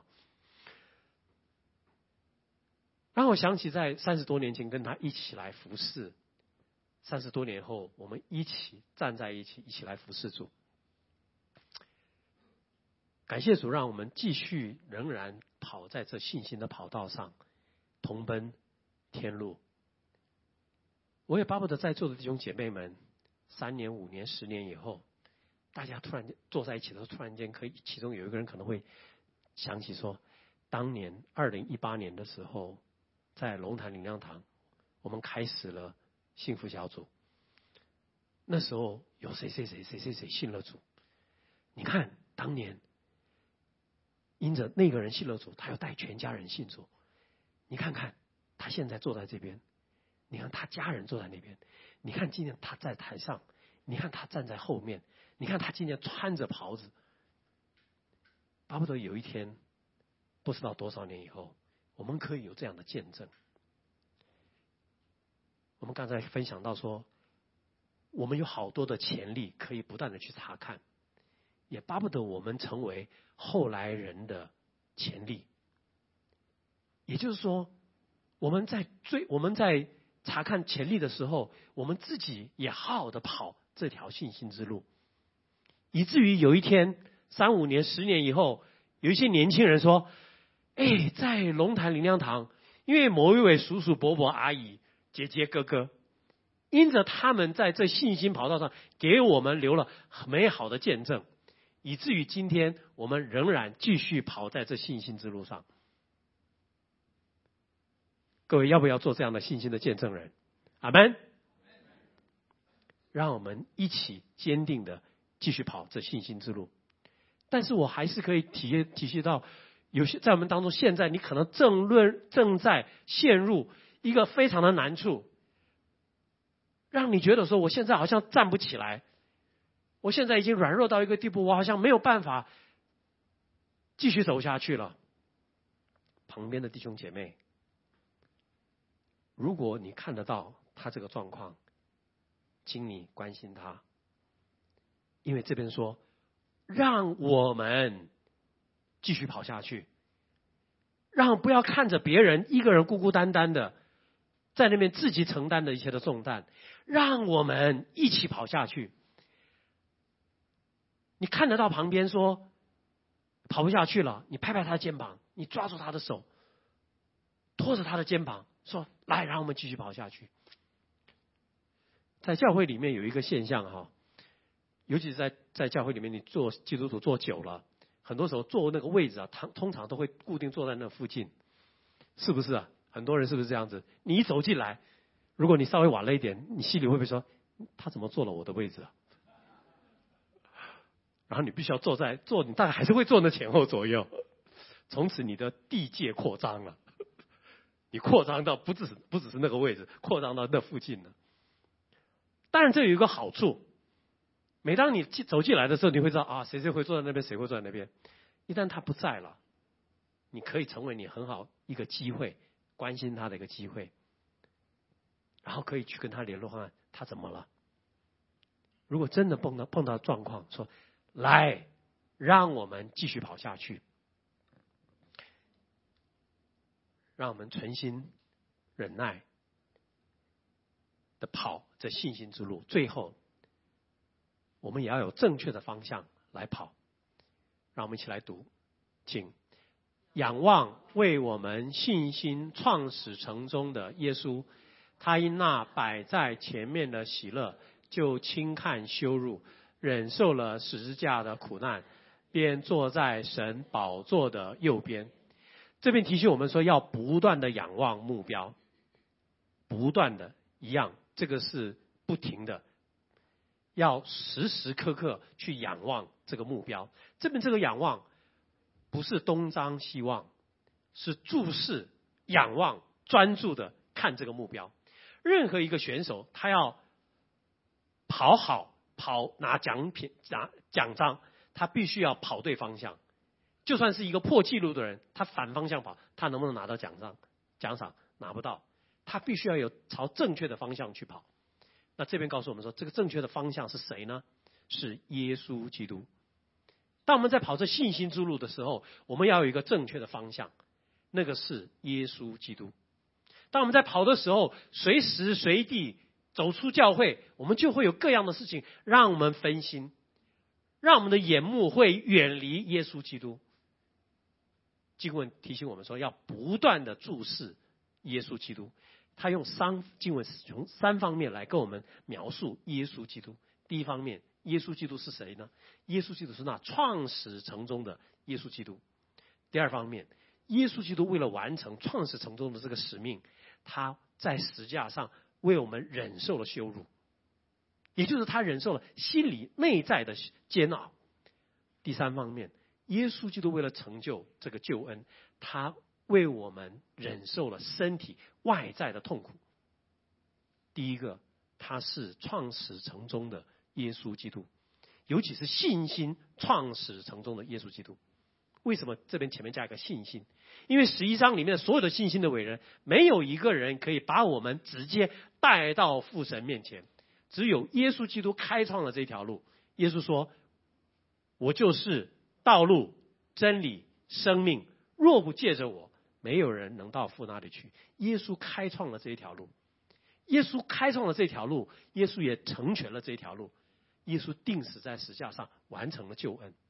然后我想起在三十多年前跟他一起来服侍。三十多年后，我们一起站在一起，一起来服侍主。感谢主，让我们继续仍然跑在这信心的跑道上，同奔天路。我也巴不得在座的弟兄姐妹们，三年、五年、十年以后，大家突然间坐在一起的时候，突然间可以，其中有一个人可能会想起说，当年二零一八年的时候，在龙潭灵粮堂，我们开始了幸福小组。那时候有谁谁谁谁谁谁信了主，你看当年因着那个人信了主，他要带全家人信主。你看看他现在坐在这边，你看他家人坐在那边，你看今天他在台上，你看他站在后面，你看他今天穿着袍子。巴不得有一天，不知道多少年以后，我们可以有这样的见证。我们刚才分享到说，我们有好多的潜力可以不断的去查看，也巴不得我们成为后来人的潜力。也就是说，我们在追我们在查看潜力的时候，我们自己也好好的跑这条信心之路，以至于有一天三五年、十年以后，有一些年轻人说：“哎，在龙潭灵粮堂，因为某一位叔叔、伯伯、阿姨、姐姐、哥哥，因着他们在这信心跑道上给我们留了美好的见证， 以至于今天我们仍然继续跑在这信心之路上。各位要不要做这样的信心的见证人？阿们。让我们一起坚定的继续跑这信心之路。但是我还是可以体验体恤到，有些在我们当中，现在你可能正论正在陷入一个非常的难处，让你觉得说，我现在好像站不起来，我现在已经软弱到一个地步，我好像没有办法继续走下去了。旁边的弟兄姐妹，如果你看得到他这个状况，请你关心他，因为这边说让我们继续跑下去，让不要看着别人一个人孤孤单单的在那边自己承担的一切的重担，让我们一起跑下去。你看得到旁边说跑不下去了，你拍拍他的肩膀，你抓住他的手，拖着他的肩膀说，来，让我们继续跑下去。在教会里面有一个现象哈，尤其是在在教会里面，你做基督徒做久了，很多时候坐那个位置啊，通通常都会固定坐在那附近，是不是啊？很多人是不是这样子？你一走进来，如果你稍微晚了一点，你心里会不会说，他怎么坐了我的位置啊？然后你必须要坐在坐，你大概还是会坐那前后左右，从此你的地界扩张了，你扩张到不只是不只是那个位置，扩张到那附近了。当然这有一个好处，每当你走进来的时候，你会知道啊，谁谁会坐在那边，谁会坐在那边。一旦他不在了，你可以成为你很好一个机会，关心他的一个机会，然后可以去跟他联络看他怎么了。如果真的碰到碰到状况，说来，让我们继续跑下去，让我们存心忍耐的跑这信心之路，最后我们也要有正确的方向来跑。让我们一起来读，请仰望为我们信心创始成终的耶稣，他因那摆在前面的喜乐，就轻看羞辱，忍受了十字架的苦难，便坐在神宝座的右边。这边提醒我们说，要不断的仰望目标，不断的一样，这个是不停的，要时时刻刻去仰望这个目标。这边这个仰望不是东张西望，是注视、仰望、专注的看这个目标。任何一个选手，他要跑好、跑拿奖品、拿奖章，他必须要跑对方向。就算是一个破纪录的人，他反方向跑，他能不能拿到奖章？奖赏拿不到，他必须要有朝正确的方向去跑。那这边告诉我们说，这个正确的方向是谁呢？是耶稣基督。当我们在跑这信心之路的时候，我们要有一个正确的方向，那个是耶稣基督。当我们在跑的时候，随时随地走出教会，我们就会有各样的事情让我们分心，让我们的眼目会远离耶稣基督。经文提醒我们说，要不断的注视耶稣基督。他用三经文从三方面来跟我们描述耶稣基督。第一方面，耶稣基督是谁呢？耶稣基督是那创始成终的耶稣基督。第二方面，耶稣基督为了完成创始成终的这个使命，他在十字架上为我们忍受了羞辱，也就是他忍受了心理内在的煎熬。第三方面，耶稣基督为了成就这个救恩，他为我们忍受了身体外在的痛苦。第一个，他是创始成终的耶稣基督，尤其是信心创始成终的耶稣基督。为什么这边前面加一个信心？因为十一章里面所有的信心的伟人，没有一个人可以把我们直接带到父神面前，只有耶稣基督开创了这条路。耶稣说，我就是道路、真理、生命，若不借着我，没有人能到父那里去。耶稣开创了这一条路，耶稣开创了这条路，耶稣也成全了这条路。耶稣钉死在十字架上，完成了救恩。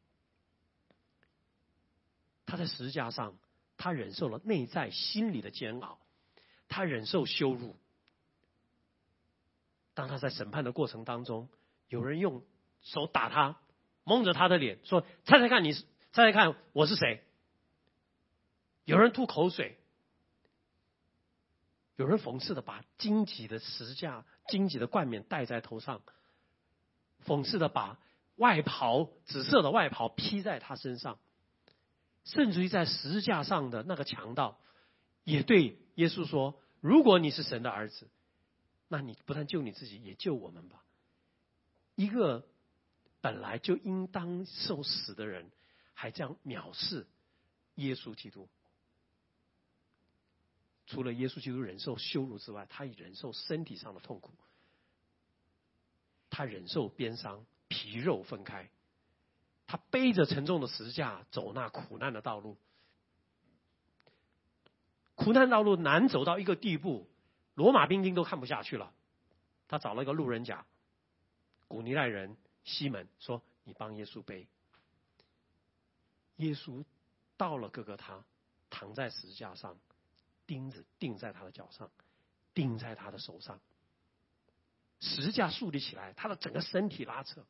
他在十字架上，他忍受了内在心理的煎熬，他忍受羞辱。当他在审判的过程当中，有人用手打他， 蒙着他的脸说：“猜猜看你，猜猜看我是谁？”有人吐口水，有人讽刺的把荆棘的十字架、荆棘的冠冕戴在头上，讽刺的把外袍、紫色的外袍披在他身上，甚至于在十字架上的那个强盗也对耶稣说：“如果你是神的儿子，那你不但救你自己，也救我们吧。”一个本来就应当受死的人，还这样藐视耶稣基督。除了耶稣基督忍受羞辱之外，他也忍受身体上的痛苦，他忍受鞭伤，皮肉分开，他背着沉重的十字架走那苦难的道路。苦难道路难走到一个地步，罗马兵丁都看不下去了，他找了一个路人甲，古尼赖人西门说：“你帮耶稣背。”耶稣到了各个他，躺在十字架上，钉子钉在他的脚上，钉在他的手上，十字架竖立起来，他的整个身体拉扯。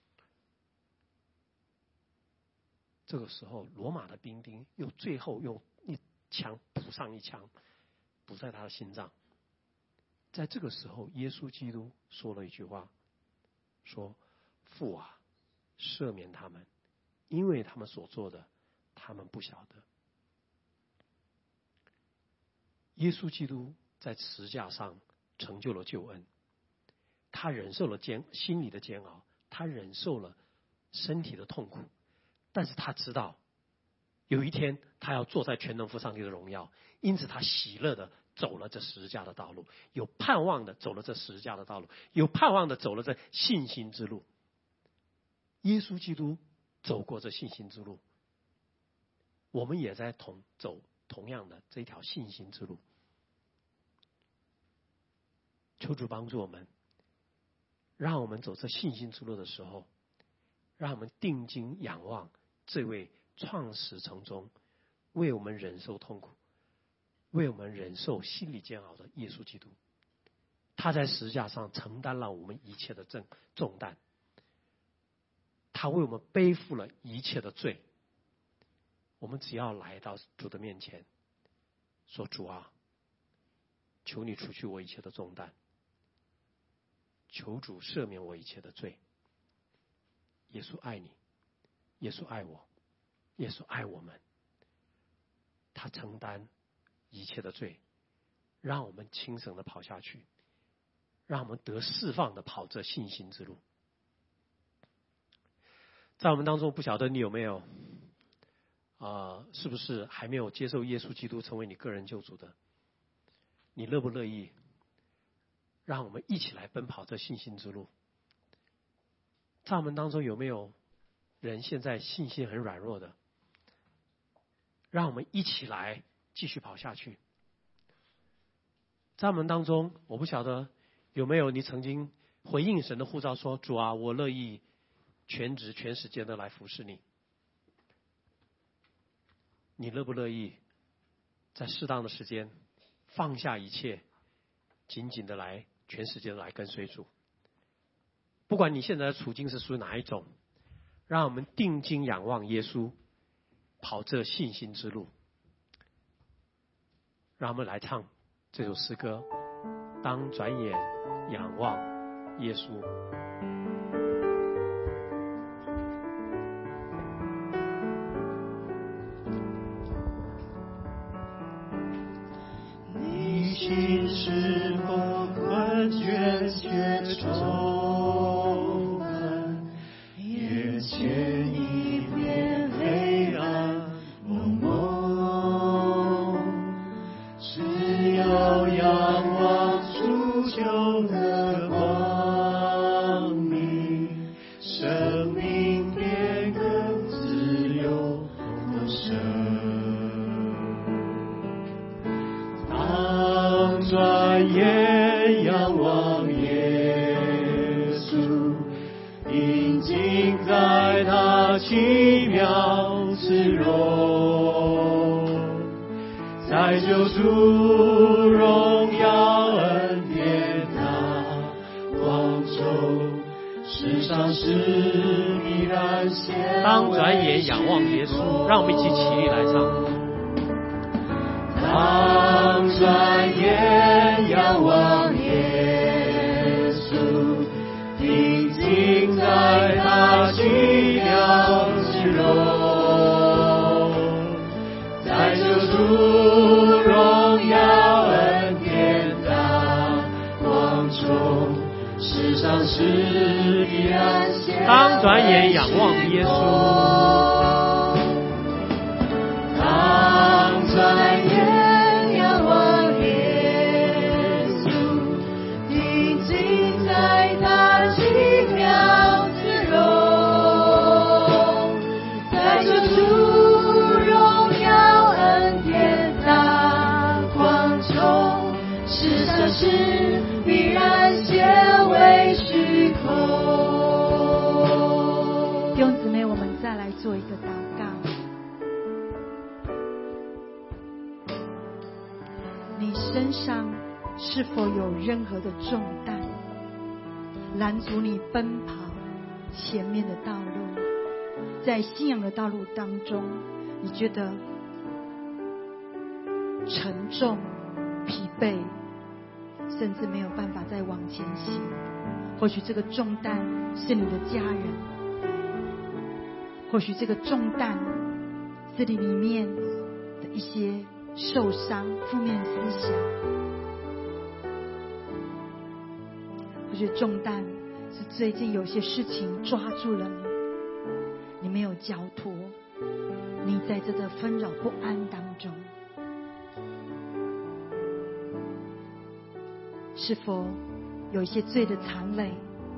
这个时候，罗马的兵丁又最后用一枪补上一枪，补在他的心脏。在这个时候，耶稣基督说了一句话，说：“父啊，赦免他们，因为他们所做的，他们不晓得。”耶稣基督在十字架上成就了救恩，他忍受了煎心里的煎熬，他忍受了身体的痛苦，但是他知道有一天他要坐在全能父上帝的荣耀，因此他喜乐的走了这十字架的道路，有盼望的走了这十字架的道路，有盼望的走了这信心之路。耶稣基督走过这信心之路，我们也在同走同样的这条信心之路。求主帮助我们，让我们走这信心之路的时候，让我们定睛仰望这位创始成终，为我们忍受痛苦，为我们忍受心理煎熬的耶稣基督。他在十字架上承担了我们一切的重重担，他为我们背负了一切的罪。我们只要来到主的面前，说：“主啊，求你除去我一切的重担，求主赦免我一切的罪。”耶稣爱你，耶稣爱我，耶稣爱我们，他承担一切的罪，让我们轻省的跑下去，让我们得释放的跑这信心之路。在我们当中，不晓得你有没有啊、呃，是不是还没有接受耶稣基督成为你个人救主的？你乐不乐意让我们一起来奔跑这信心之路？在我们当中有没有人现在信心很软弱的？让我们一起来继续跑下去。在我们当中，我不晓得有没有你曾经回应神的呼召说：“主啊，我乐意全职全时间的来服侍你。”你乐不乐意在适当的时间放下一切，紧紧的来全时间的来跟随主？不管你现在的处境是属于哪一种，让我们定睛仰望耶稣，跑这信心之路。让我们来唱这首诗歌：当转眼仰望耶稣。 你心是否困倦却愁烦，眼前一片黑暗蒙蒙，只要仰望初秋的光明，生命便更自由丰盛。当转眼仰望耶稣，定睛在他奇妙慈容，在救主荣耀恩典大光中， 世上事必然显为。 当转眼仰望耶稣，让我们一起起立来唱。 当转眼仰望耶稣，定睛在他奇妙之容，在救主荣耀恩典大光中，世上事必然显为。 当转眼仰望耶稣， 当转眼是必然显为虚空。 弟兄姊妹，我们再来做一个祷告。你身上是否有任何的重担，拦阻你奔跑前面的道路？在信仰的道路当中，你觉得沉重、疲惫，甚至没有办法再往前行。或许这个重担是你的家人，或许这个重担是你里面的一些受伤、负面思想，或许重担是最近有些事情抓住了你，你没有交托，你在这个纷扰不安当中。是否有一些罪的残累，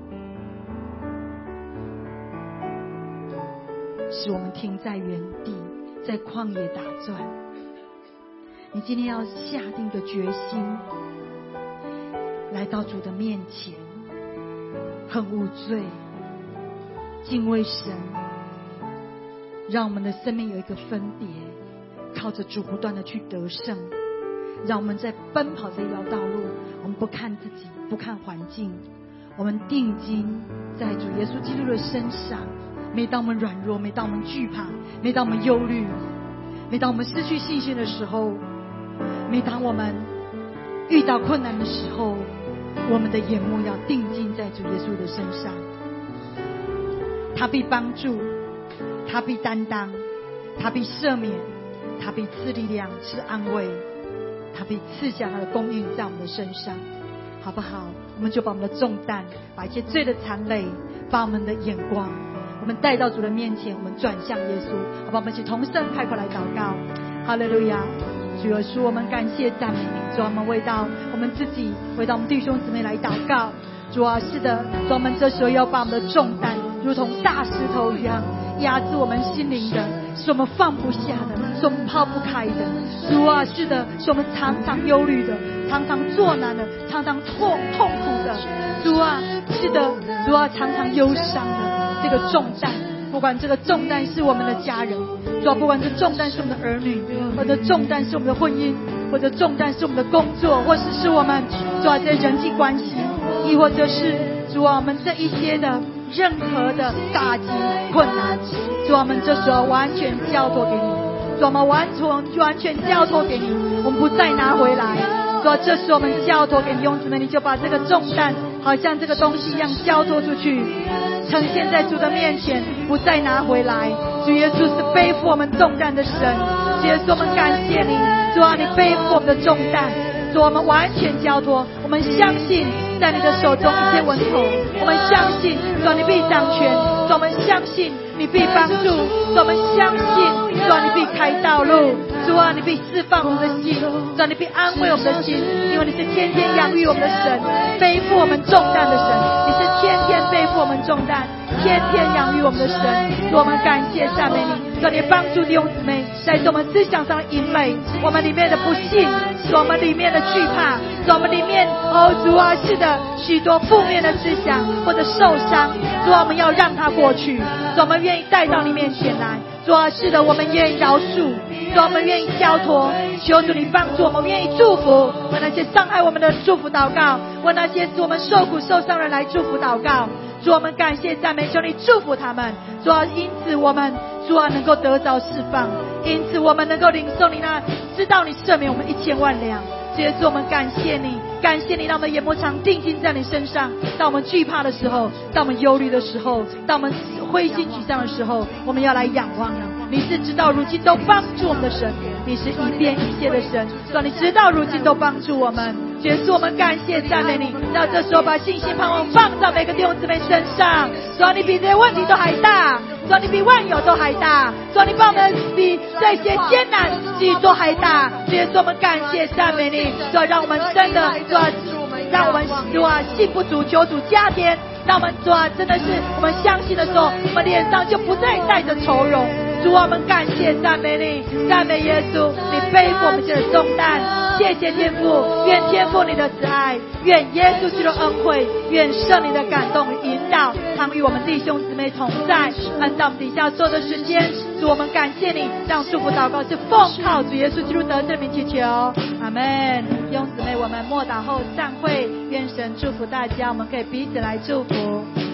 使我们停在原地，在旷野打转？你今天要下定一个决心，来到主的面前，恨恶罪，敬畏神，让我们的生命有一个分别，靠着主不断的去得胜。让我们在奔跑这一条道路，我们不看自己，不看环境，我们定睛在主耶稣基督的身上。每当我们软弱，每当我们惧怕，每当我们忧虑，每当我们失去信心的时候，每当我们遇到困难的时候，我们的眼目要定睛在主耶稣的身上。他必帮助，他必担当，他必赦免，他必赐力量，赐安慰，他必赐下他的供应在我们的身上，好不好？我们就把我们的重担，把一些罪的残累，把我们的眼光，我们带到主的面前，我们转向耶稣，好吧？我们一起同声开口来祷告。哈利路亚！主耶稣，我们感谢赞美你。主啊，我们为到我们自己，为到我们弟兄姊妹来祷告。主啊，是的，主啊，我们这时候要把我们的重担，如同大石头一样压制我们心灵的，是我们放不下的，是我们抛不开的。主啊，是的，是我们常常忧虑的，常常作难的，常常痛痛苦的。主啊，是的，主啊，常常忧伤的这个重担，不管这个重担是我们的家人，主啊，不管这重担是我们的儿女，或者重担是我们的婚姻，或者重担是我们的工作，或者是我们主啊这人际关系，亦或者是主啊我们这一些的任何的打击困难，主啊我们这时候完全交托给你，主啊我们完全完全交托给你，我们不再拿回来。主啊这时候我们交托给你，用子们你就把这个重担好像这个东西一样交托出去，呈现在主的面前，不再拿回来。主耶稣是背负我们重担的神，主耶稣我们感谢你，主啊你背负我们的重担，主我们完全交托，我们相信在你的手中一切稳妥，我们相信主啊你必掌权，主我们相信你必帮助，主我们相信主啊你必开道路，主啊你必释放我们的心，主啊你必安慰我们的心，因为你是天天养育我们的神，背负我们重担的神，你是天天背负我们重担，天天养育我们的神。主我们感谢赞美你，主你帮助弟兄姊妹在我们思想上的淫累，我们里面的不幸，主我们里面的惧怕，主我们里面哦主啊是的许多负面的思想或者受伤，主啊我们要让它过去，主我们愿意带到你面前来，主啊是的我们愿意饶恕，主我们愿意交托，求主你帮助我们，愿意祝福，为那些伤害我们的祝福祷告，为那些使我们受苦受伤的人来祝福祷告。 主我们感谢赞美，求你祝福他们。主啊，因此我们主啊能够得着释放，因此我们能够领受你那知道你赦免我们一千万两。主耶稣，我们感谢你，感谢你让我们的眼目常定睛在你身上。当我们惧怕的时候，当我们忧虑的时候，当我们灰心沮丧的时候，我们要来仰望你。你是直到如今都帮助我们的神，你是一变一切的神，主啊，你直到如今都帮助我们。主耶稣，我们感谢赞美你。让这时候把信心盼望放在每个弟兄姊妹身上。主啊，你比这些问题都还大，主啊，你比万有都还大，主啊，你帮我们比这些艰难基都还大。主耶稣，我们感谢赞美你。主啊，让我们真的主啊，让我们主啊信不足求主加添，让我们主啊真的是我们相信的时候，我们脸上就不再带着愁容。主啊，我们感谢赞美你，赞美耶稣，你背负我们这的重担。谢谢天父，愿天父你的慈爱，愿耶稣基督恩惠，愿圣灵的感动引导，常与我们弟兄姊妹同在。按照我们底下所有的时间，主我们感谢你，让祝福祷告是奉靠主耶稣基督得胜名祈求，阿们。弟兄姊妹，我们默祷后散会，愿神祝福大家，我们可以彼此来祝福。